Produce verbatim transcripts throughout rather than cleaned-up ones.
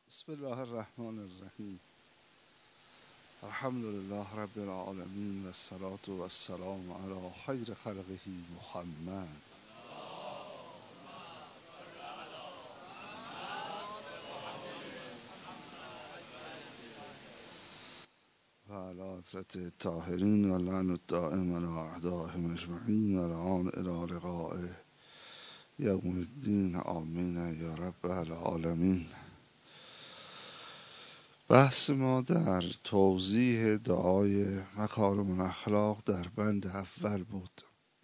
بسم الله الرحمن الرحیم. الحمد لله رب العالمین و الصلاة و السلام علی خیر خلقه محمد و علی حضرت الطاهرین و لعن الدائم علی اعدائهم اجمعین و الان الی لقاء یوم الدین. آمین یا رب العالمین. بحث ما در توضیح دعای مکارم الاخلاق در بند اول بود.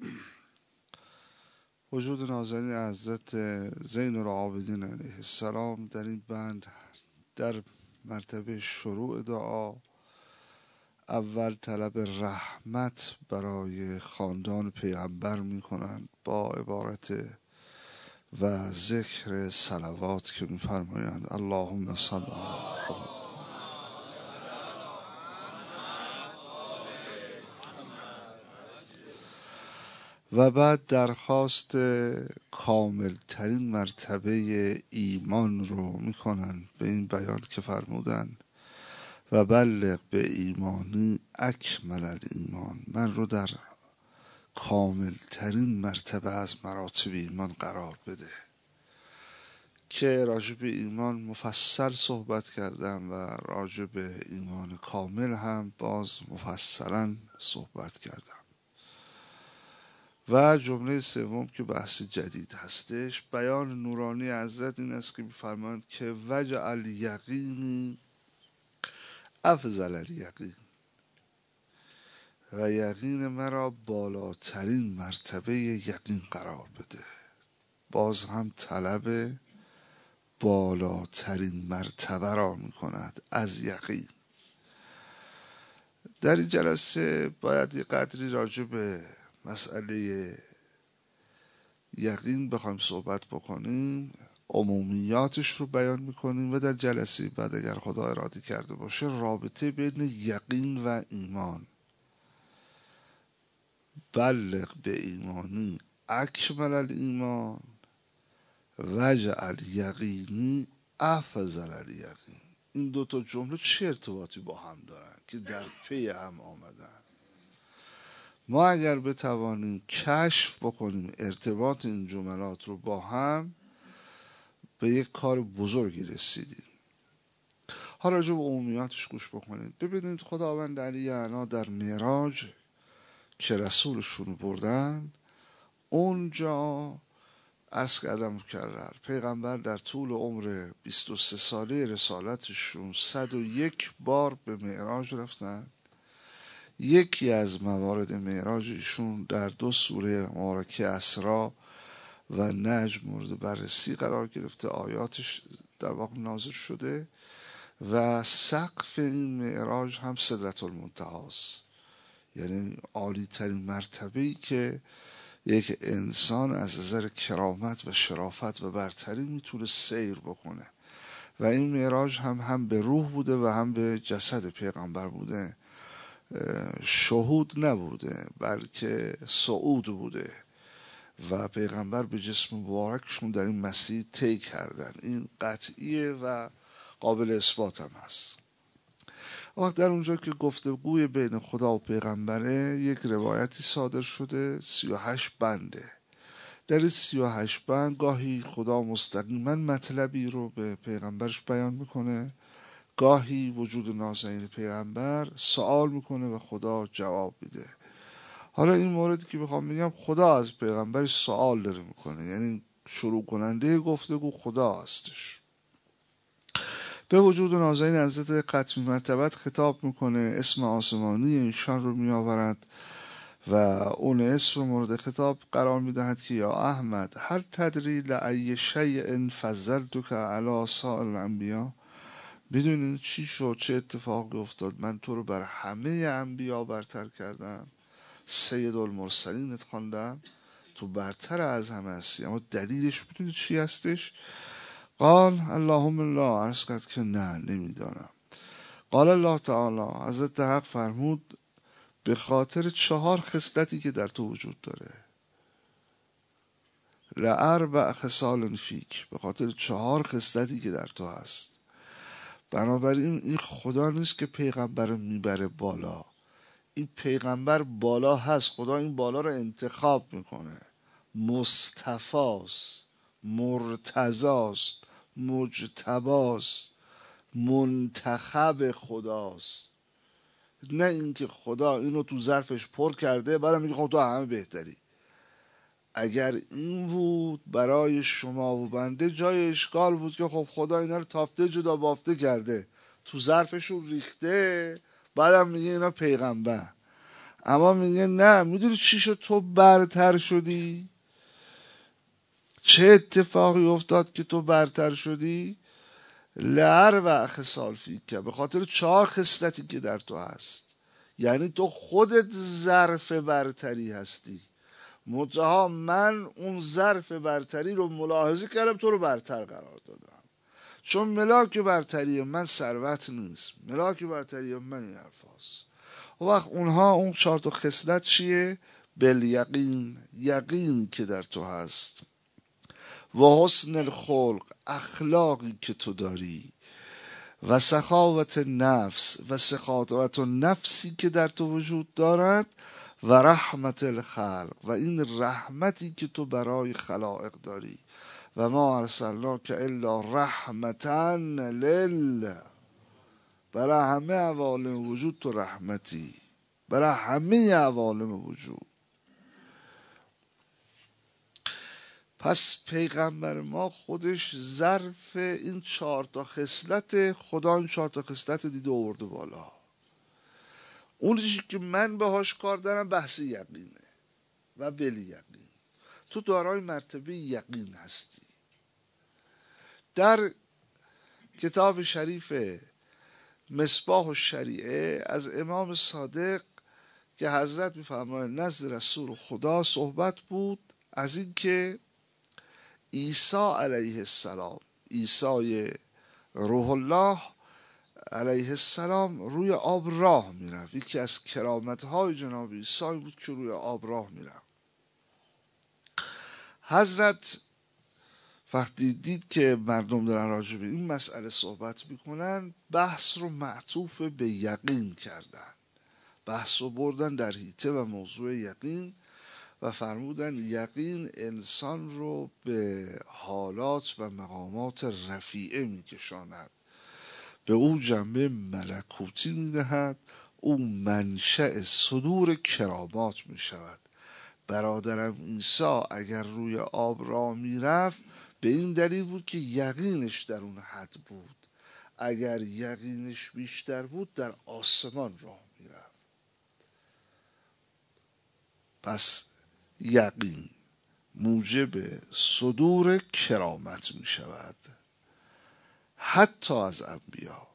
وجود نازنین حضرت زین العابدین علیه السلام در این بند در مرتبه شروع دعا اول طلب رحمت برای خاندان پیغمبر می کنند با عبارت و ذکر صلوات که می فرمایند اللهم صل علی محمد. و بعد درخواست کامل ترین مرتبه ایمان رو میکنن به این بیان که فرمودن و بلغ به ایمانی اکمل الایمان، من رو در کامل ترین مرتبه از مراتب ایمان قرار بده. که راجع به ایمان مفصل صحبت کردم و راجع به ایمان کامل هم باز مفصلا صحبت کردم. و جمله سوم که بحث جدید هستش، بیان نورانی حضرت این است که می‌فرمایند که وجعل یقینی افضل الیقین، و یقین مرا بالاترین مرتبه یقین قرار بده. باز هم طلب بالاترین مرتبه را می‌کند از یقین. در این جلسه باید یه قدری راجع به مسئله یقین بخوایم صحبت بکنیم، عمومیاتش رو بیان میکنیم و در جلسه بعد اگر خدا اراده کرده باشه رابطه بین یقین و ایمان، بلغ به ایمانی اکمل الایمان وجعل یقینی افضل الیقین، این دوتا جمله چه ارتباطی با هم دارن که در پی هم آمدن؟ ما اگر بتوانیم کشف بکنیم ارتباط این جملات رو با هم، به یک کار بزرگی رسیدیم. حالا راجع به عمومیاتش گوش بکنید. ببینید خداوند علی اعلی در معراج که رسولشون بردن، اونجا عرض کردم مکرر پیغمبر در طول عمر بیست و سه ساله رسالتشون صد و یک بار به معراج رفتن. یکی از موارد معراج ایشون در دو سوره مبارکه اسراء و نجم مورد بررسی قرار گرفته، آیاتش در واقع نازل شده و سقف این معراج هم سدرة المنتهی است، یعنی عالی ترین مرتبه‌ای که یک انسان از نظر کرامت و شرافت و برتری میتونه سیر بکنه. و این معراج هم هم به روح بوده و هم به جسد پیغمبر بوده، شهود نبوده بلکه صعود بوده و پیغمبر به جسم مبارکشون در این مسیر طی کردن. این قطعیه و قابل اثبات هم هست. وقت در اونجا که گفتگوی بین خدا و پیغمبره، یک روایتی صادر شده سی و هشت بنده. در این سی و هشت بند گاهی خدا مستقیما مطلبی رو به پیغمبرش بیان میکنه، گاهی وجود نازنین پیغمبر سوال میکنه و خدا جواب میده. حالا این موردی که بخوام بگم، خدا از پیغمبرش سوال داره میکنه، یعنی شروع کننده گفتگو خدا هستش. به وجود نازنین حضرت قطمی مرتبت خطاب میکنه، اسم آسمانی ایشان رو میآورد و اون اسم مورد خطاب قرار میدهد که یا احمد هل تدری لأی شیء فضلتک علی سائر الانبیاء، بدونین چی شد، چه اتفاقی افتاد من تو رو بر همه انبیا برتر کردم، سید المرسلینت خواندم، تو برتر از همه هستی، اما دلیلش بدونید چی هستش؟ قال اللهم لا، عرض کرد که نه نمیدانم. قال الله تعالی، حضرت حق فرمود به خاطر چهار خصلتی که در تو وجود داره، لأربع خصال فیک، به خاطر چهار خصلتی که در تو هست. بنابراین این خدا نیست که پیغمبر رو میبره بالا، این پیغمبر بالا هست، خدا این بالا رو انتخاب میکنه. مصطفاست، مرتضاست، مجتباست، منتخب خداست. نه اینکه خدا اینو تو ظرفش پر کرده بعد میگه خب تو همه بهتری. اگر این بود برای شما و بنده جای اشکال بود که خب خدا اینا رو تافته جدا بافته کرده، تو ظرفشون ریخته، بعدم میگه اینا پیغمبر. اما میگه نه، میدونی چی شد تو برتر شدی؟ چه اتفاقی افتاد که تو برتر شدی؟ لعر و اخصال فیک، به خاطر چهار خصلتی که در تو هست. یعنی تو خودت ظرف برتری هستی، منتها من اون ظرف برتری رو ملاحظه کردم، تو رو برتر قرار دادم. چون ملاک برتری من ثروت نیست، ملاک برتری من این حرف هست. و وقت اونها اون چهار تا خصلت چیه؟ بالیقین، یقینی که در تو هست، و حسن الخلق، اخلاقی که تو داری، و سخاوت نفس، و سخاوت نفسی که در تو وجود دارد، و رحمت الخلق، و این رحمتی که تو برای خلائق داری. و ما ارسلناک الا رحمتا لل، برای همه عوالم وجود تو رحمتی، برای همه عوالم وجود. پس پیغمبر ما خودش ظرف این چهار تا خصلت، خدا این چهار تا خصلت دیده آورده بالا. اون چیزی که من باهاش کار دارم بحث یقینه و بلی یقین. تو دارای مرتبه یقین هستی. در کتاب شریف مصباح الشریعه از امام صادق که حضرت میفرمایند نزد رسول خدا صحبت بود از این که عیسی علیه السلام، عیسی روح الله علیه السلام روی آب راه میرفت. یکی از کرامتهای جناب عیسی بود که روی آب راه میرفت. حضرت وقتی دید که مردم دارن راجع به این مسئله صحبت میکنن، بحث رو معطوف به یقین کردن، بحث رو بردن در حیطه و موضوع یقین و فرمودن یقین انسان رو به حالات و مقامات رفیعه میکشاند، به او جنبه ملکوتی میدهد، او منشأ صدور کرامات میشود. برادرم عیسی اگر روی آب راه میرفت به این دلیل بود که یقینش در اون حد بود. اگر یقینش بیشتر بود در آسمان راه میرفت. پس یقین موجب صدور کرامت می شود، حتی از انبیا.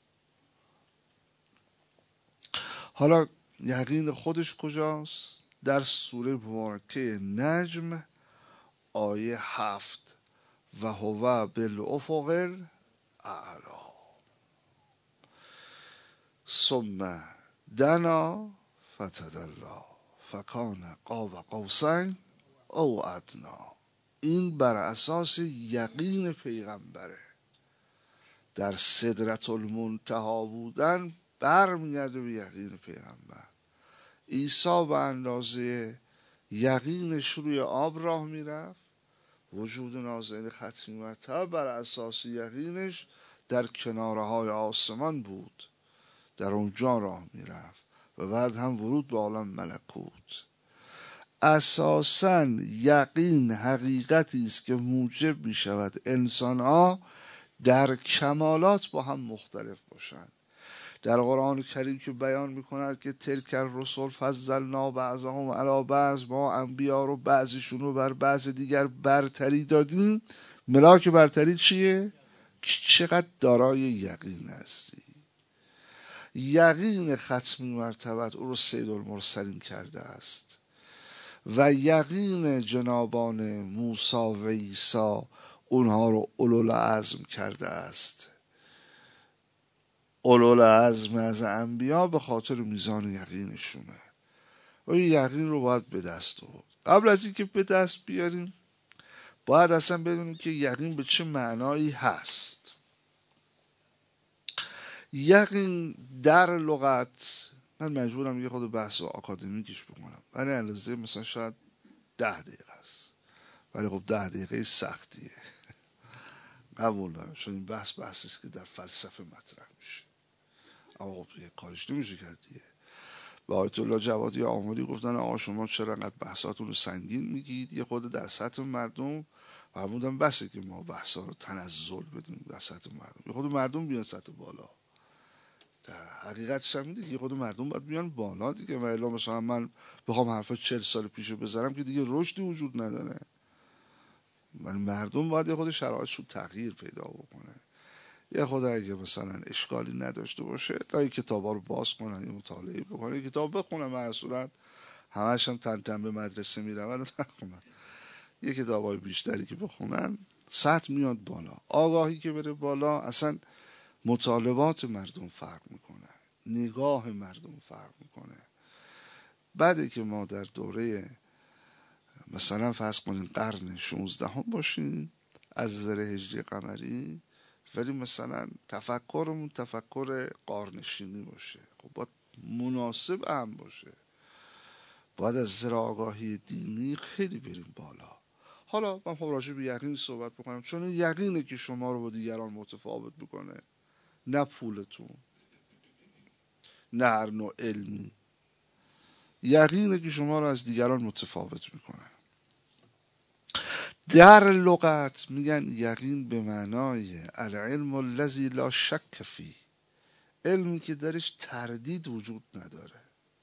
حالا یقین خودش کجاست؟ در سوره مبارکه نجم آیه هفت، و هو بالافق الاعلی. ثم دنا فتدلی فکان قاب قوسین او ادنا. این بر اساس یقین پیغمبره. در سدرة المنتهی بودن برمیگرده به یقین پیغمبر. عیسی به اندازه یقینش روی آب راه میرفت. وجود نازنین ختمی مرتبه بر اساس یقینش در کناره های آسمان بود، در اونجا راه میرفت و بعد هم ورود به عالم ملکوت. اساساً یقین حقیقتی است که موجب می شود انسان ها در کمالات با هم مختلف باشند. در قرآن کریم که بیان میکند که تلک الرسل فضلنا بعضهم علی بعض، ما انبیا رو بعضیشون رو بر بعض دیگر برتری دادیم. ملاک برتری چیه؟ چقدر دارای یقین هستی. یقین ختمی مرتبت او رو سید المرسلین کرده است و یقین جنابان موسی و عیسی اونها رو اولوالعزم کرده است. اولوالعزم از انبیا به خاطر میزان یقینشونه و این یقین رو باید به دست آورد. قبل از اینکه به دست بیاریم باید اصلا بدونیم که یقین به چه معنایی هست. یقین در لغت من مجبورم یه خود بحث آکادمیکش بکنم، ولی اندازه مثلا شاید ده دقیقه است، ولی خب ده دقیقه سختیه. قبول دارم، چون این بحث بحثی است که در فلسفه مطرح میشه، اما خب یه کارش نمیشه کرد دیگه. به آیت الله جوادی آملی گفتن آقا شما چرا انقدر بحثاتون رو سنگین میگید، یه خود در سطح مردم فرمودن بسه که ما بحثا رو تنزل بدیم در سطح مردم، یه خود مردم بیان سطح بالا. در حقیقتش هم دیگه خود مردم باید بیان بالا دیگه، و الا مثلا من بخوام حرفا چهل سال پیشو بذارم که دیگه رشدی وجود نداره. من مردم باید یه خود شرایطشون تغییر پیدا بکنه، یه خود اگه مثلا اشکالی نداشته باشه لای کتابا رو باز کنن، یه مطالعه بکنن، کتاب بخونن، من صورت همش هم تن تن به مدرسه میرن نخونن، یه کتابای بیشتری که بخونن سطح میاد بالا، آگاهی که بره بالا، اصلا مطالبات مردم فرق میکنه، نگاه مردم فرق میکنه. بعدی که ما در دوره مثلا فرض کنیم قرن شانزده هم باشیم از نظر هجری قمری، ولی مثلا تفکرمون تفکر غارنشینی باشه، خب باید مناسب هم باشه، باید از نظر آگاهی دینی خیلی بریم بالا. حالا من خب راجع به یقین صحبت بکنم، چون این یقینه که شما رو با دیگران متفاوت بکنه، نه پولتون، نه هر نوع علمی. یقینه که شما رو از دیگران متفاوت میکنه. در لغت میگن یقین به معنای العلم الذی لا شک فیه، علمی که درش تردید وجود نداره،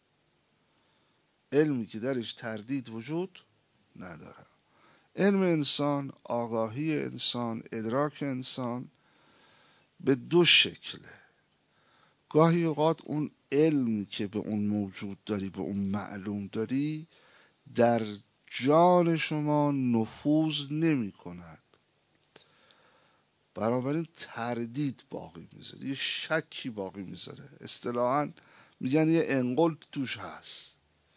علمی که درش تردید وجود نداره. علم انسان، آگاهی انسان، ادراک انسان به دو شکله. گاهی اوقات اون علمی که به اون موجود داری، به اون معلوم داری، در جان شما نفوذ نمی کند، بنابراین تردید باقی میذاره، یه شکی باقی میذاره، اصطلاحاً میگن یه انقل توش هست.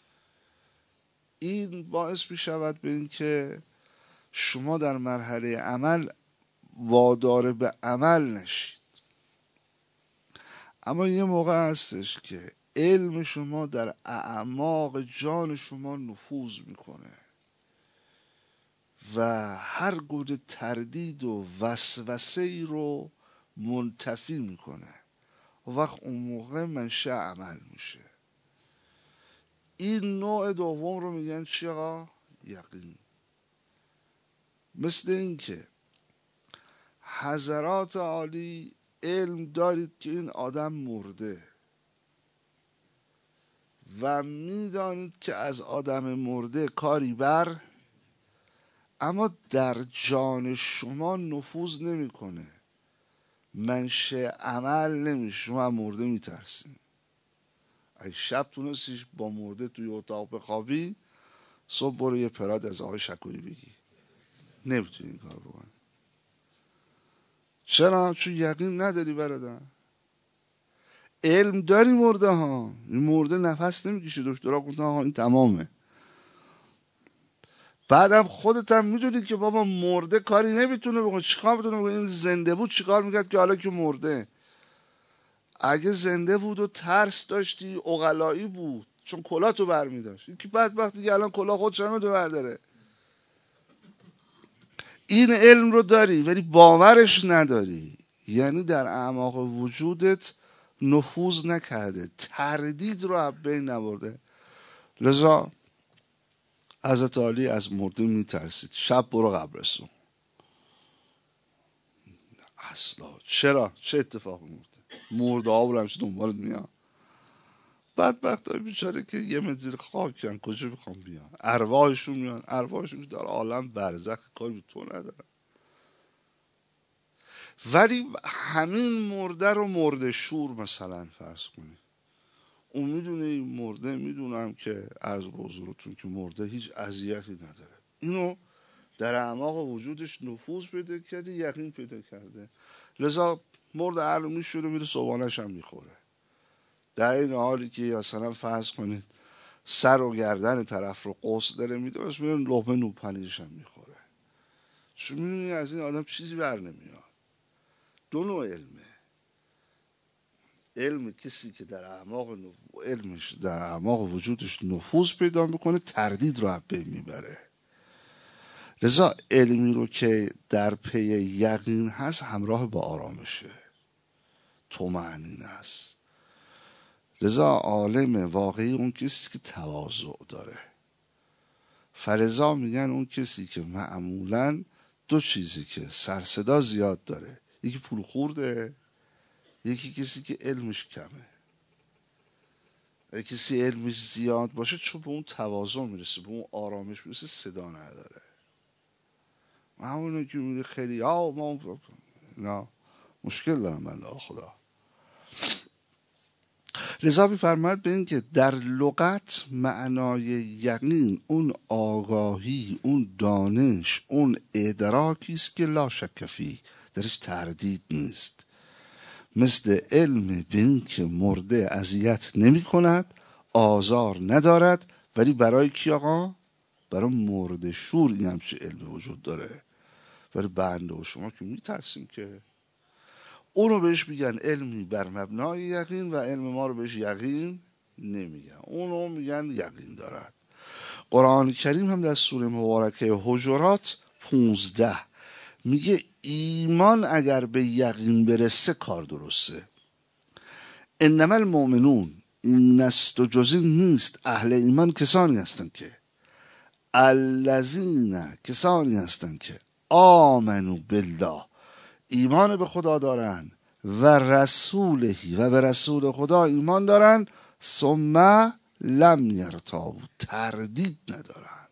این باعث میشود به این که شما در مرحله عمل وادار به عمل نشید. اما یه موقع هستش که علم شما در اعماق جان شما نفوذ میکنه و هر گونه تردید و وسوسه ای رو منتفی میکنه، و وقت اون موقع منشأ عمل میشه. این نوع دوم رو میگن چی آقا؟ یقین. مثل این که حضرات عالی علم دارید که این آدم مرده و میدانید که از آدم مرده کاری بر، اما در جان شما نفوذ نمیکنه، منشأ عمل نمیشه، شما مرده میترسین. اگه شب تونستیش با مرده توی اتاق بخوابی، صبح برو یه پراد از آقای شکوری بگی، نمیتونی این کار بکنی. چرا؟ چون یقین نداری برادر. علم داری مرده ها، این مرده نفس نمیکشه، دکترها گفتن ها این تمامه. بعدم خودت هم میدونی که بابا مرده کاری نمیتونه بکنه، چیکار میتونه بکنه؟ این زنده بود چیکار میکرد که حالا که مرده؟ اگه زنده بود و ترس داشتی عقلایی بود، چون کلاه تو برمیداشت. این که بدبخت دیگه الان کلاه خودش هم تو برداره. این علم رو داری ولی باورش نداری، یعنی در اعماق وجودت نفوذ نکرده، تردید رو از بین نبرده. لذا حضرت علی از مرده میترسید. شب برو قبرستون. اصلا چرا؟ چه اتفاقی میفته؟ مرده ها برو همشه دنبالت میان. بدبخت های بیچاره که یه متر زیر خاکن، کجا بخوام بیان؟ ارواحشون میان، ارواحشون که در عالم برزخ کاری به تو ندارن. ولی همین مرده رو مرده شور مثلا فرض کنید، اون میدونه این مرده، میدونم که از حضورتون که مرده هیچ اذیتی نداره، اینو در اعماق وجودش نفوذ پیدا کرده، یقین پیدا کرده، لذا مرده عقل میشوره، میره صبحانش هم میخوره. در این حالی که مثلا فرض کنید سر و گردن طرف رو قوس داره میده، بس میره لقمه نون پنیرش هم میخوره. چون میدونی از این آدم چیزی بر نمیاد. دو نوع علمه. علم کسی که در اعماق نف... علمش در اعماق وجودش نفوذ پیدا میکنه تردید رو از بین میبره. لذا علمی رو که در پی یقین هست همراه با آرامشه، طمأنینه است. لذا عالم واقعی اون کسی که تواضع داره. فلذا میگن اون کسی که معمولاً دو چیزی که سر صدا زیاد داره، یکی پول خورده، یکی کسی که علمش کمه. اگه کسی علمش زیاد باشه چون به اون تواضع میرسه، به اون آرامش میرسه، صدا نداره. همونه که میگه خیلی ها ما نه مشکل دارم بنده خدا. لذا می‌فرماید به این که در لغت معنای یقین اون آگاهی، اون دانش، اون ادراکی است که لا شک فیه، درش تردید نیست. مثل علم به این که مرده اذیت نمی کند، آزار ندارد، ولی برای کی آقا؟ برای مرده شور این همچه علم وجود داره. برای بنده و شما که میترسیم که اونو بهش میگن علمی بر مبنای یقین و علم ما رو بهش یقین نمیگن، اونو میگن یقین دارد. قرآن کریم هم در سوره مبارکه حجرات پونزده میگه ایمان اگر به یقین برسه کار درسته. انما المؤمنون، این است و جز این نیست، اهل ایمان کسانی هستند که الذین، کسانی هستند که آمنو بالله، ایمان به خدا دارن، و رسولهی، و به رسول خدا ایمان دارن، ثم لم یرتابوا، تردید ندارن.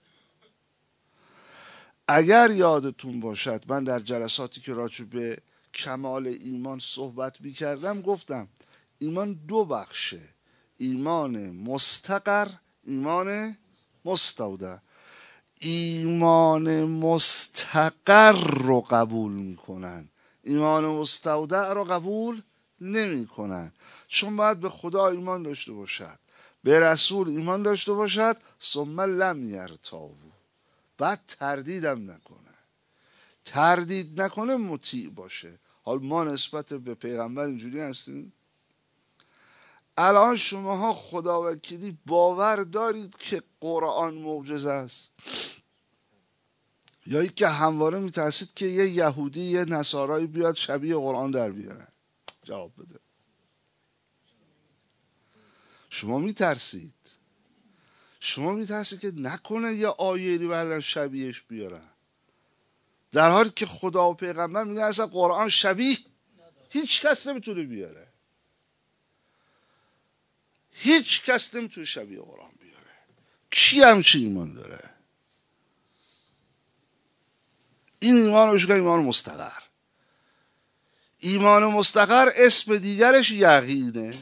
اگر یادتون باشد من در جلساتی که راجع به کمال ایمان صحبت می کردم گفتم ایمان دو بخشه، ایمان مستقر، ایمان مستودع. ایمان مستقر رو قبول میکنن، ایمان مستودع رو قبول نمی کنن، چون باید به خدا ایمان داشته باشد، به رسول ایمان داشته باشد، ثم لم یرتابوا، بعد تردیدم نکنه. تردید نکنه مطیع باشه. حال ما نسبت به پیغمبر اینجوری هستیم؟ الان شماها خدا وکیلی باور دارید که قرآن معجزه است؟ یا ای که همواره میترسید که یه یهودی یه نصارایی بیاد شبیه قرآن در بیاره؟ جواب بده. شما میترسید، شما میترسید که نکنه یه آیه‌ای بعدن شبیهش بیارن، در حالی که خدا و پیغمبر میگن اصلا قرآن شبیه هیچ کس نمیتونه بیاره، هیچ کس نمیتونه شبیه قرآن بیاره. کی همچین ایمان داره؟ این ایمان رو بشکن ایمان مستقر. ایمان مستقر اسم دیگرش یقینه.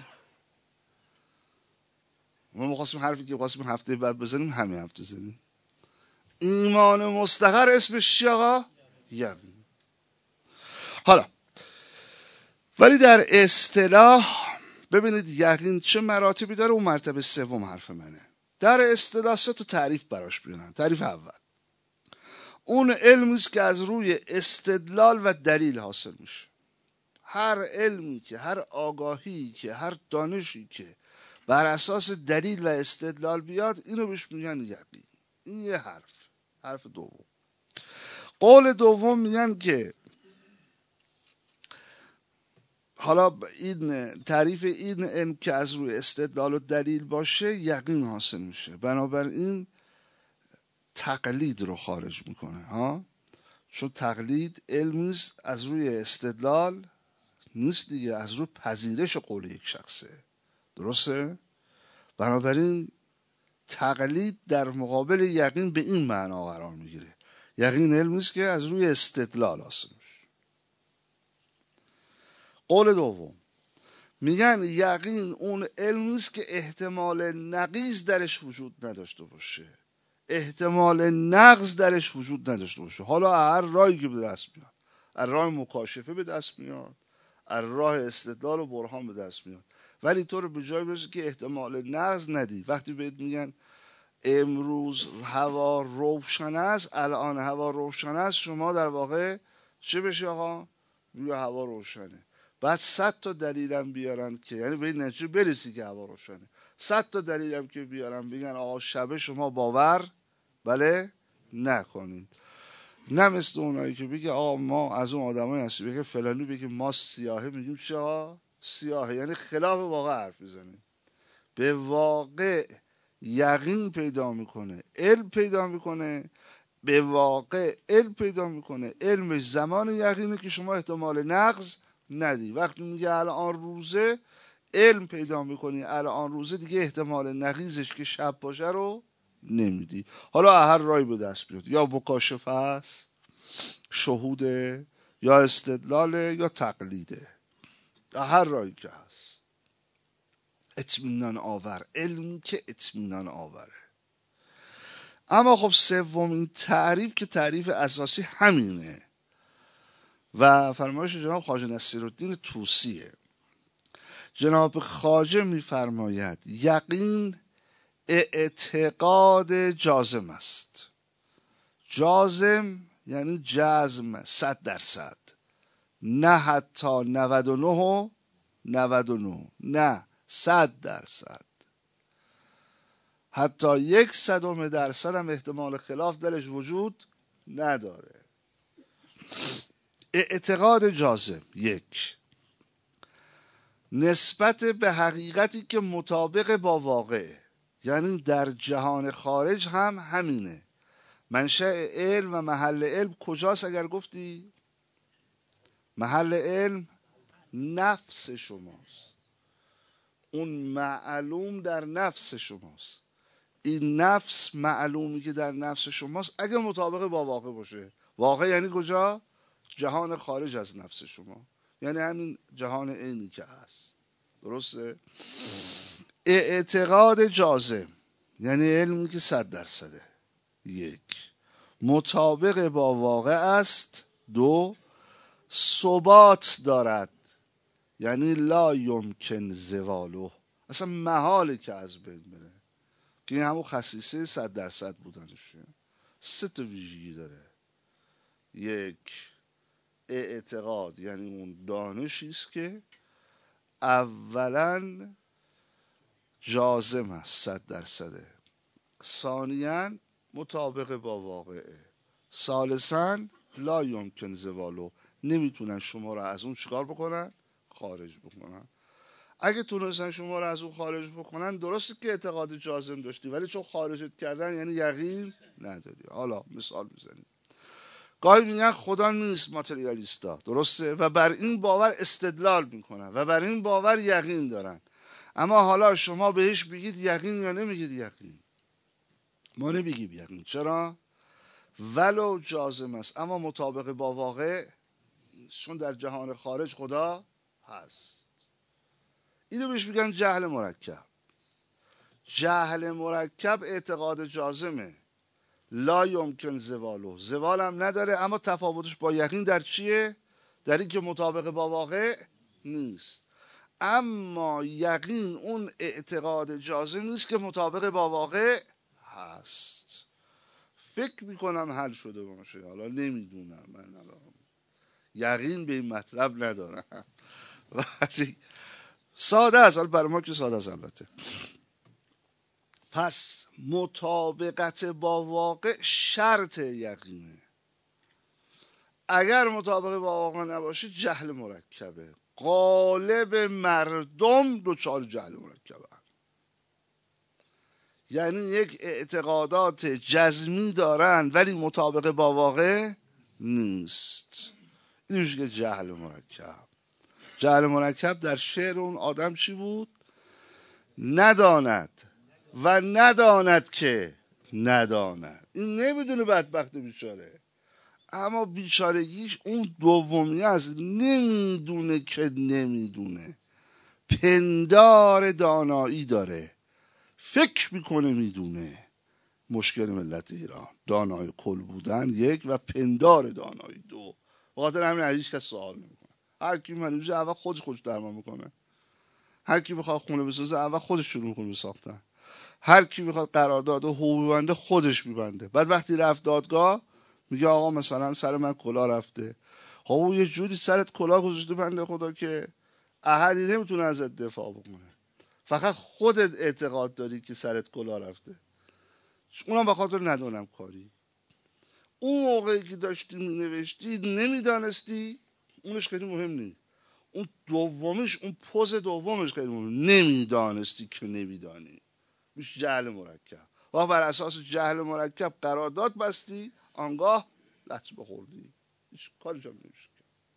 ما می‌خواستیم حرفی که خواستیم هفته بعد بزنیم همین هفته زنیم. ایمان مستقر اسمش چی آقا؟ یقین. حالا ولی در اصطلاح ببینید یقین چه مراتبی داره، اون مرتبه سوم حرف منه. در اصطلاح سه تا تعریف براش بیارن. تعریف اول اون علمی است که از روی استدلال و دلیل حاصل میشه. هر علمی که، هر آگاهی که، هر دانشی که بر اساس دلیل و استدلال بیاد اینو بهش میگن یقین. این یه حرف. حرف دوم. قول دوم میگن که حالا این تعریف این علم که از روی استدلال و دلیل باشه یقین حاصل میشه، بنابراین تقلید رو خارج میکنه ها، چون تقلید علمی از روی استدلال نیست دیگه، از روی پذیرش قول یک شخصه. درسته؟ بنابراین تقلید در مقابل یقین به این معنا قرار میگیره. یقین علمی است که از روی استدلال حاصل میشه. قول دوم میگن یقین اون علمی است که احتمال نقیض درش وجود نداشته باشه، احتمال نقض درش وجود نداشته باشه. حالا هر راهی که به دست میاد، از راه مکاشفه به دست میاد، از راه استدلال و برهان به دست میاد، ولی تو رو به جای برسه که احتمال نقض ندی. وقتی بهت میگن امروز هوا روشن است، الان هوا روشن است، شما در واقع چه بشه آقا؟ بگو هوا روشنه. بعد صد تا دلیلم بیارن که یعنی به این نتیجه برسی که هوا روشنه، صد تا دلیلم که بیارن بگن آقا شب شما باور بله نکنید. نه مثل اونایی که بگه آقا ما از اون آدمایی هستیم بگه فلانی بگه ما سیاهه میگیم چه سیاهه، یعنی خلاف واقع حرف میزنیم. به واقع یقین پیدا میکنه، علم پیدا میکنه، به واقع علم پیدا میکنه. علمش زمان یقینه که شما احتمال نقض ندی. وقتی میگه الان روزه، علم پیدا میکنی الان روزه، دیگه احتمال نقیضش که شب باشه رو نمیدی. حالا هر رای به دست بیاد، یا مکاشفه است، شهوده، یا استدلاله، یا تقلیده، هر رایی که هست اطمینان آور، علمی که اطمینان آوره. اما خب سومین تعریف که تعریف اساسی همینه و فرمایش جناب خواجه نصیرالدین طوسیه. جناب خواجه میفرماید یقین اعتقاد جازم است. جازم یعنی جزم، صد درصد، نه حتی نود و نه و نود و نه، نه صد درصد. حتی یک صدم درصد هم احتمال خلاف درش وجود نداره. اعتقاد جازم یک، نسبت به حقیقتی که مطابق با واقعه، یعنی در جهان خارج هم همینه. منشأ علم و محل علم کجاست؟ اگر گفتی محل علم نفس شماست، اون معلوم در نفس شماست. این نفس معلومی که در نفس شماست اگه مطابق با واقع باشه، واقع یعنی کجا؟ جهان خارج از نفس شما، یعنی همین جهان عینی که هست. درسته؟ اعتقاد جازم یعنی علمی که صد درصده. یک، مطابق با واقع است. دو، ثبات دارد یعنی لا یمکن زوالو، اصلا محاله که از بین بره، که این همون خصیصه صد درصد بودنشه. سه تا ویژگی داره. یک، اعتقاد یعنی اون دانشی است که اولا جازم است، صد درصده. ثانیاً مطابق با واقعه. ثالثاً لا یمکن زوالو، نمیتونن شما را از اون چیکار بکنن؟ خارج بکنن. اگه تونستن شما را از اون خارج بکنن، درسته که اعتقاد جازم داشتی، ولی چون خارجت کردن یعنی یقین نداری. حالا مثال بزنیم، گاهی میگن خدا نیست، ماتریالیستا، درسته؟ و بر این باور استدلال میکنن و بر این باور یقین دارن. اما حالا شما بهش بگید یقین یا نمیگید یقین؟ ما نمیگیم یقین. چرا؟ ولو جازم است اما مطابق با واقع، چون در جهان خارج خدا هست. اینو بهش میگن جهل مرکب. جهل مرکب اعتقاد جازمه، لا یمکن زوالو، زوال هم نداره، اما تفاوتش با یقین در چیه؟ در این که مطابق با واقع نیست. اما یقین اون اعتقاد جازم نیست که مطابق با واقع هست. فکر میکنم حل شده باشه، حالا نمیدونم، من الان یقین به این مطلب ندارم ولی ساده است، برای ما که ساده است البته. پس مطابقت با واقع شرط یقینه. اگر مطابق با واقع نباشه جهل مرکبه. غالب مردم دوچار جهل مرکبه، یعنی یک اعتقادات جزمی دارن ولی مطابق با واقع نیست. این میشه که جهل مرکب. جهل مرکب در شعر اون آدم چی بود؟ نداند و نداند که نداند. این نمیدونه بدبخت بیچاره، اما بیچارگیش اون دومی است، نمیدونه که نمیدونه. پندار دانایی داره، فکر میکنه میدونه. مشکل ملت ایران دانای کل بودن یک و پندار دانایی دو. بخاطر همین هیچ کس سوال نمیکنه. هر کی منوزه اول خودش خودش درمان میکنه. هر کی بخواد خونه بسازه اول خودش شروع میکنه بساختن. هر کی بخواد قرارداد و حقوق ببنده خودش میبنده. بعد وقتی رفت دادگاه میگه آقا مثلا سر من کلا رفته، خب یه جوری سرت کلاه گذاشته بنده خدا که احدی نمیتونه ازت دفاع بکنه، فقط خودت اعتقاد داری که سرت کلاه رفته، اونم به خاطر ندونم کاری. اون موقعی که داشتی مینوشتی نمیدانستی، اونش خیلی مهم نیست. اون دومیش، اون پوز دومش خیلی مهم، نمیدانستی که نمیدانی، میشه جهل مرکب. و بر اساس جهل مرکب قرارداد بستی، آنگاه لطمه بخوردی، هیچ کاری جا نمیشه.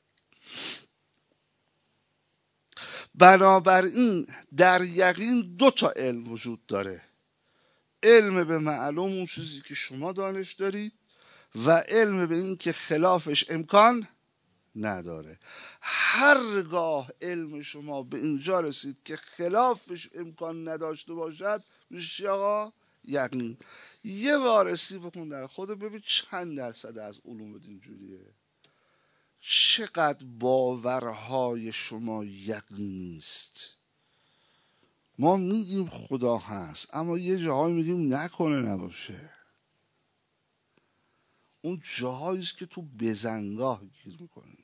بنابراین در یقین دو تا علم وجود داره: علم به معلوم، اون چیزی که شما دانش دارید، و علم به این که خلافش امکان نداره. هرگاه علم شما به اینجا رسید که خلافش امکان نداشته باشد، میشه آقا یقین. یه وارسی بکن در خود، ببین چند درصد از علوم اینجوریه، چقدر باورهای شما یقینی است. ما میگیم خدا هست، اما یه جاهایی میگیم نکنه نباشه. اون جاهایی است که تو بزنگاه گیر میکنی.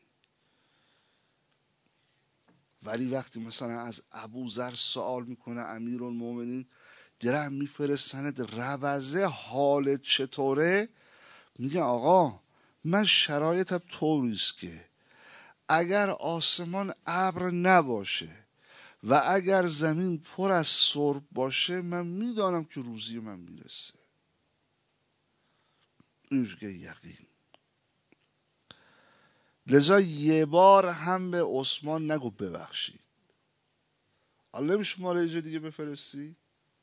ولی وقتی مثلا از ابوذر سوال میکنه امیرالمومنین، درهم میفرستند روزه حالت چطوره، میگه آقا من شرایطم طوریست که اگر آسمان ابر نباشه و اگر زمین پر از سرب باشه، من میدانم که روزی من میرسه. اینجا یقین. لذا یه بار هم به عثمان نگو ببخشید. حالا نمیشه ما رو اینجا دیگه بفرستی؟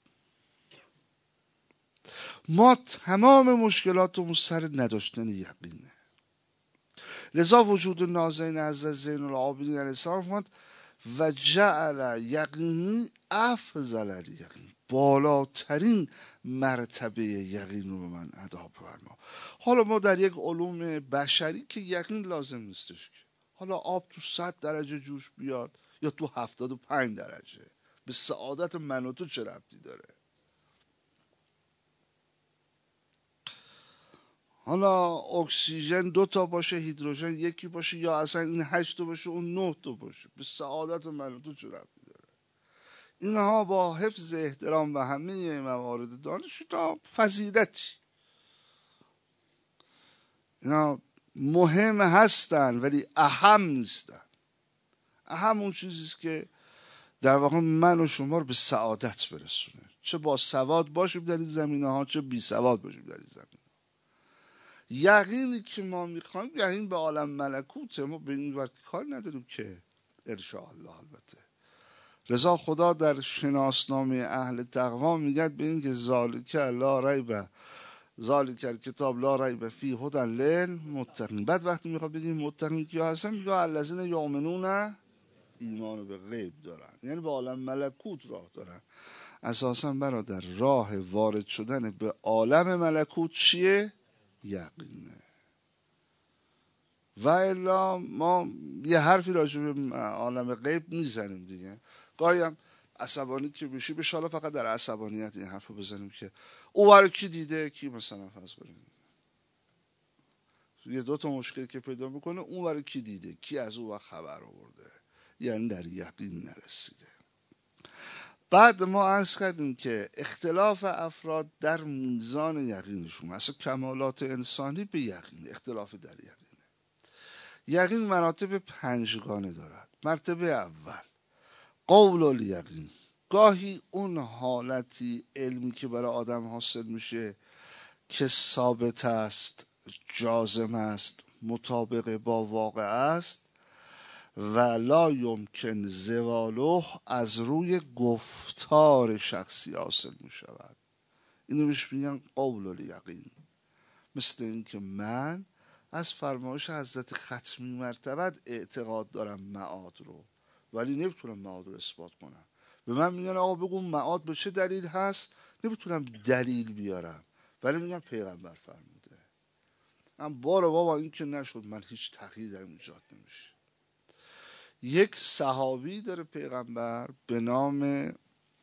ما تمام مشکلاتمون سر نداشتن یقینه. لذا وجود نازنین حضرت زین العابدین علیه السلام فرمود و جعل یقینی افضل الیقین، بالاترین مرتبه یقین رو به من ادا فرما. حالا ما در یک علوم بشری که یقین لازم نیستش که حالا آب تو صد درجه جوش بیاد یا تو هفتاد و پنج درجه، به سعادت من و تو چه ربطی داره؟ حالا اکسیژن دو تا باشه، هیدروژن یکی باشه، یا اصلا این هشت تا باشه اون نه تا باشه، به سعادت من و تو چه ربطی داره؟ اینها با حفظ احترام و همه موارد دانش تا فضیلتی، اینا مهم هستن ولی اهم نیستن. اهم اون چیزیست که در واقع من و شما رو به سعادت برسونه، چه با سواد باشیم در این زمینه ها، چه بی سواد باشیم در این زمینه. یقینی که ما میخوایم یقین به عالم ملکوته، ما به این وقت کار نداریم که ارشاء الله. البته رضا خدا در شناسنامه اهل تقوا میگه به این که ذالک لا ریب، ذالک الکتاب لا ریب فیه هدی للمتقین. بعد وقتی میخواد بگیم متقین کیا هستن، میگه الذین یؤمنون، ایمان به غیب دارن، یعنی به عالم ملکوت راه دارن. اساسا برادر راه وارد شدن به عالم ملکوت چیه؟ یقینه. و الا ما یه حرفی راجع به عالم غیب میزنیم دیگه. گاهی هم عصبانی که بشی به شالا فقط در عصبانیت این حرفو بزنیم که او رو کی دیده، کی مثلا فرض کنیم یه دو تا مشکل که پیدا میکنه، اون رو کی دیده، کی از او خبر آورده، یعنی در یقین نرسیده. بعد ما عرض کردیم که اختلاف افراد در میزان یقینشون، مثلا کمالات انسانی به یقین اختلاف در یقین. یقین مراتب پنجگانه دارد. مرتبه اول قول الیقین، گاهی اون حالتی علمی که برای آدم حاصل میشه که ثابت است، جازم است، مطابق با واقع است و لا یمکن زواله، از روی گفتار شخصی حاصل میشود. اینو بهش میگن قول الیقین. مثل این که من از فرمایش حضرت ختمی مرتبت اعتقاد دارم معاد رو، ولی نمیتونم معاد رو اثبات کنم. به من میگن آقا بگو معاد به چه دلیل هست، نمیتونم دلیل بیارم، ولی میگم پیغمبر فرموده. من باره بابا این که نشد، من هیچ تغییر در ایجاد نمیشه. یک صحابی داره پیغمبر به نام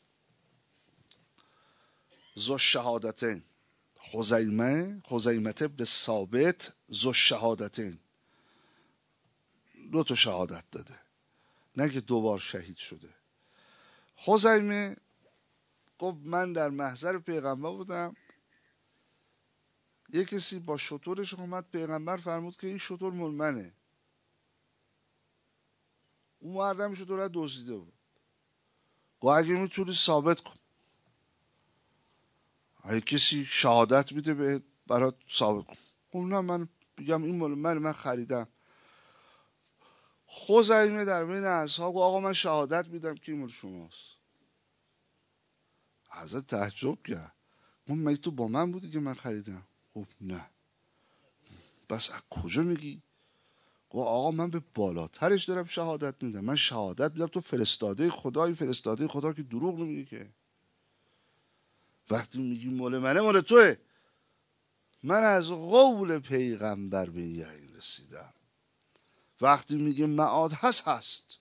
ذو شهادتین، خزیمه خزیمه ابن ثابت ذو شهادتین. دو تا شهادت داده، نه که دوبار شهید شده. خزیمه گفت من در محضر پیغمبر بودم، یک کسی با شترش اومد، پیغمبر فرمود که این شتر مال منه. اون مردم شتر رو دزدیده بود. گفت اگه میتونی ثابت کن، اگه کسی شهادت میده به برات ثابت کن. گفت نه من بگم این مال من، من خریدم. خزیمه در بین اصحاب گفت آقا من شهادت میدم که این مال شماست. حضرت تعجب کرد، گفت مگه تو با من بودی که من خریدم؟ گفت نه. بس از کجا میگی؟ گفت آقا من به بالاترش دارم شهادت میدم، من شهادت میدم تو فرستاده خدایی، فرستاده خدا که دروغ نمیگی که. وقتی میگی مال منه مال توه. من از قول پیغمبر به یقین رسیدم. وقتی میگه معاد هست هست.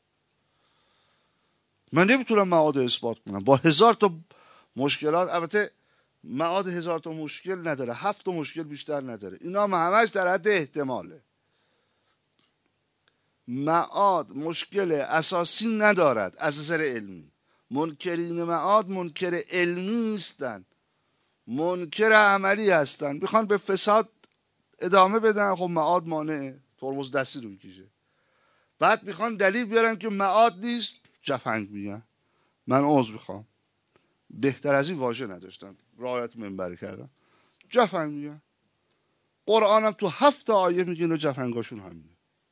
من نمیتونم معاد اثبات کنم با هزار تا مشکلات. البته معاد هزار تا مشکل نداره، هفت تا مشکل بیشتر نداره، اینا هم همش در حد احتماله. معاد مشکل اساسی ندارد از نظر علمی. منکرین معاد منکر علمی نیستن، منکر عملی هستن. میخوان به فساد ادامه بدن، خب معاد مانعه، ترمز دستی رو میکشه. بعد میخوان دلیل بیارن که معاد نیست، جفنگ میگن. من عذر میخوام، بهتر از این واژه نداشتم، رعایت منبر کردم. جفنگ میگن. قرآنم تو هفت آیه میگه اینو جفنگاشون همینه.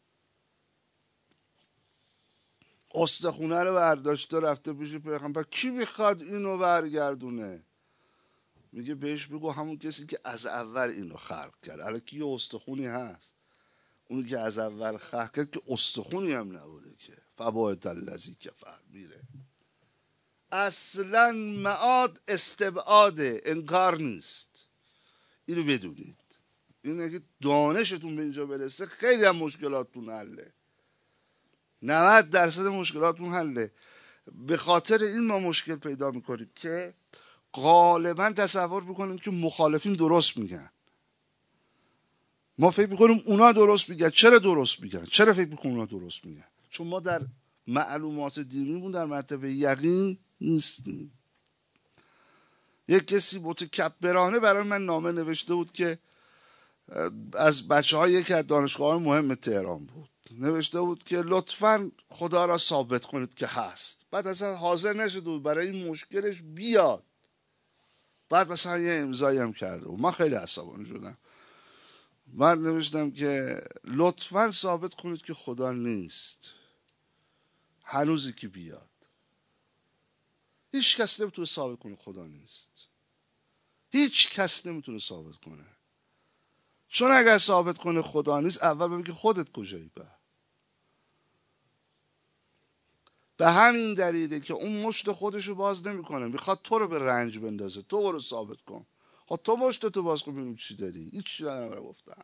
استخونه رو برداشته رفته پیش پیغمبر، کی میخواد اینو برگردونه؟ میگه بهش بگو همون کسی که از اول اینو خلق کرد. الان کی استخونی هست؟ اونی که از اول خلق کرد که استخونی هم نبوده که. فباهت الذی کفر میره. اصلا معاد استبعاده، انکار نیست. اینو بدونید. اینه که دانشتون به اینجا برسه خیلی هم مشکلاتتون حله. نود درصد مشکلاتون حله. به خاطر این ما مشکل پیدا میکنیم که غالبا تصور میکنیم که مخالفین درست میگن. ما فکر میکنیم اونا درست میگن. چرا درست میگن؟ چرا فکر میکنیم اونا درست میگن؟ چون ما در معلومات دینیمون در مرتبه یقین نیستیم. یک کسی متکبرانه برای من نامه نوشته بود که از بچه های یکی از دانشگاه مهم تهران بود، نوشته بود که لطفاً خدا را ثابت کنید که هست. بعد اصلا حاضر نشده بود برای این مشکلش بیاد. بعد مثلا یه امضایی هم کرده و من خیلی عصبانی شدم. من نوشتم که لطفاً ثابت کنید که خدا نیست، هنوزی که بیاد. هیچ کس نمیتونه ثابت کنه خدا نیست. هیچ کس نمیتونه ثابت کنه. چون اگر ثابت کنه خدا نیست، اول بگه خودت کجایی؟ به به همین دلیله که اون مشت خودشو باز نمیکنه، میخواد تو رو به رنج بندازه. تو برو ثابت کن. خب تو مشت تو باز کن ببین چی داری. هیچ چیزی نمیره گفتن.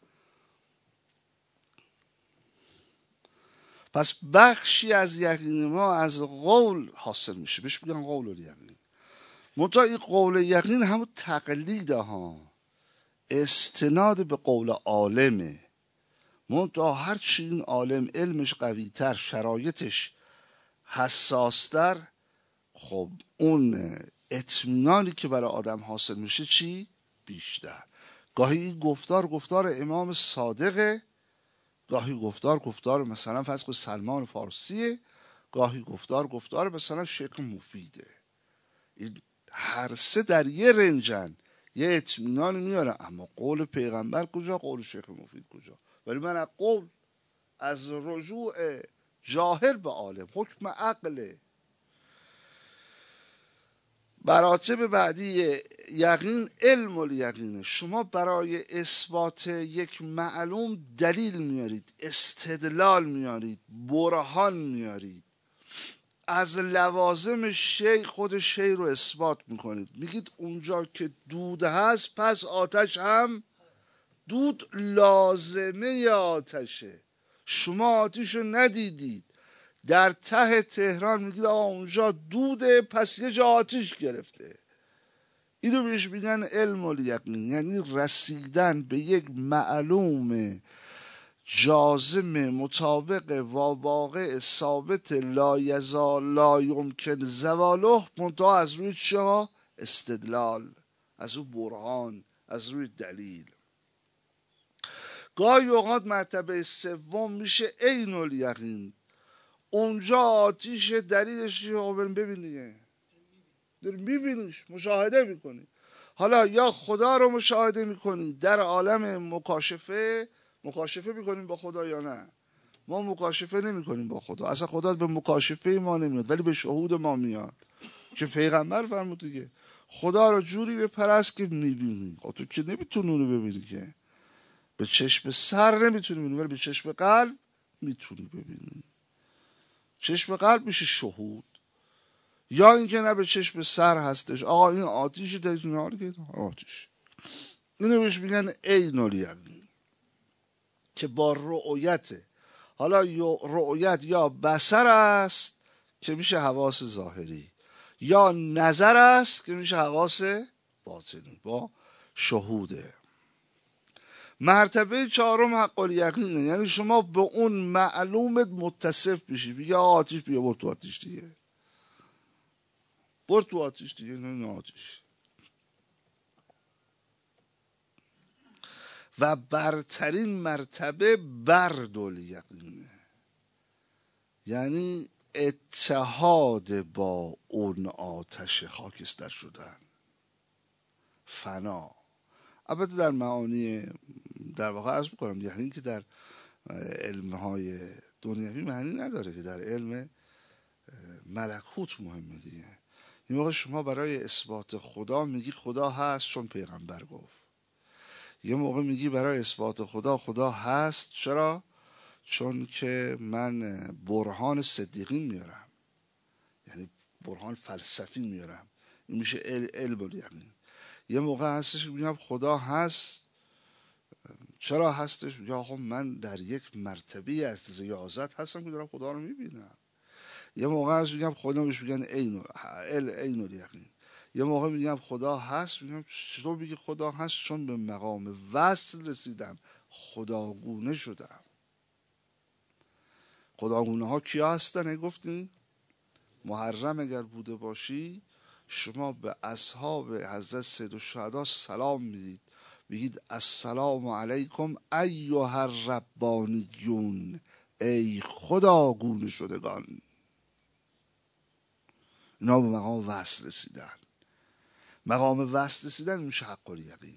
پس بخشی از یقین ما از قول حاصل میشه، بهش میگن قول الیقین. منتها این قول یقین همون تقلیده ها، استناد به قول عالمه. منتها هرچی این عالم علمش قویتر، شرایطش حساستر، خب اون اطمینانی که برای آدم حاصل میشه چی؟ بیشتر. گاهی این گفتار گفتار امام صادقه، گاهی گفتار گفتار مثلا فرض کن سلمان فارسیه، گاهی گفتار گفتار مثلا شیخ مفیده. این هر سه در یه رنجن، یه اطمینان میاره. اما قول پیغمبر کجا؟ قول شیخ مفید کجا؟ ولی من از قول، از رجوع جاهل به عالم، حکم عقله. مراتب بعدی یقین علم الیقینه. شما برای اثبات یک معلوم دلیل میارید، استدلال میارید، برهان میارید، از لوازم شی خود شی رو اثبات میکنید. میگید اونجا که دود هست پس آتش هم دود لازمه آتشه. شما آتش رو ندیدید، در ته تهران میگید آقا اونجا دوده پس یه جا آتش گرفته. اینو بهش میگن علم الیقین، یعنی رسیدن به یک معلوم جازم مطابق واقع ثابت لا یزال لا یمکن زواله، منتها از روی چه؟ استدلال، از روی برهان، از روی دلیل. گاهی اوقات مرتبه سوم میشه عین الیقین. اونجا آتیش دلیلش چیه؟ ببین دیگه، داری میبینیش، مشاهده میکنی. حالا یا خدا رو مشاهده میکنی در عالم مکاشفه، مکاشفه میکنیم با خدا یا نه؟ ما مکاشفه نمیکنیم با خدا، اصلا خدا به مکاشفه ما نمیاد ولی به شهود ما میاد، که پیغمبر فرمود دیگه خدا رو جوری بپرست که میبینی. تو که نمیتونی اونو ببینی، که به چشم سر نمیتونی ببینی ولی به چشم قلب میتونی ببینی. چشم قلب میشه شهود. یا اینکه نه به چشم سر هستش، آقا این آتیش تجنون حالی که آتیش، اینو بهش میگن عین الیقین که با رؤیته. حالا رؤیت یا بصر است که میشه حواس ظاهری، یا نظر است که میشه حواس باطنی با شهوده. مرتبه چهارم حق الیقینه، یعنی شما به اون معلومت متصف بشی، بگی آتیش بیا برد تو آتیش دیگه، برد تو آتیش دیگه، نه آتیش. و برترین مرتبه برد الیقینه، یعنی اتحاد با اون آتش خاکستر شدن، فنا. البته در معانی در واقع عرض میکنم یعنی که در علمهای دنیوی معنی نداره، که در علم ملکوت مهمه دیگه. این موقع شما برای اثبات خدا میگی خدا هست چون پیغمبر گفت، یه موقع میگی برای اثبات خدا خدا هست چرا؟ چون که من برهان صدیقین میارم، یعنی برهان فلسفی میارم، این میشه علم الیقین. یه موقع هستش میگم خدا هست چرا هستش؟ میگه آقا من در یک مرتبه از ریاضت هستم که دارم خدا رو میبینم. یه موقع هست میگم خدا، بهش میگن عین عین الیقین. یه موقع میگم خدا هست، میگم چطور میگی خدا هست؟ چون به مقام وصل رسیدم، خداگونه شدم. خداگونه ها کیا هستن؟ گفتیم محرم اگر بوده باشی شما به اصحاب حضرت سید الشهدا سلام میدید، بگید السلام علیکم ایها الربانیون، ای خداگونه شدگان. اینا به مقام وصل رسیدن. مقام وصل رسیدن میشه حق الیقین.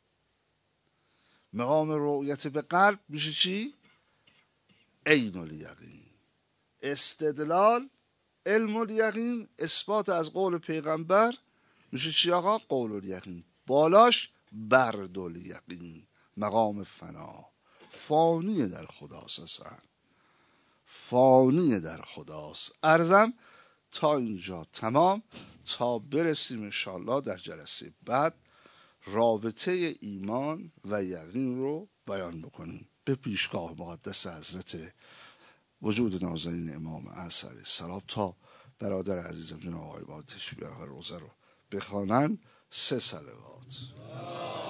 مقام رؤیت به قلب میشه چی؟ عین الیقین. استدلال علم الیقین، اثبات از قول پیغمبر میشه چی آقا؟ قول الیقین. بالاش برد الیقین، مقام فنا. فانی در خداست، اصلا فانی در خداست. عرضم تا اینجا تمام، تا برسیم انشاءالله در جلسه بعد رابطه ایمان و یقین رو بیان بکنیم به پیشگاه مقدس حضرت وجود نازنین امام اعظم علیه السلام، تا برادر عزیزم جناب آقای بابا تشبیه روزه رو بخوانن. سه صلوات.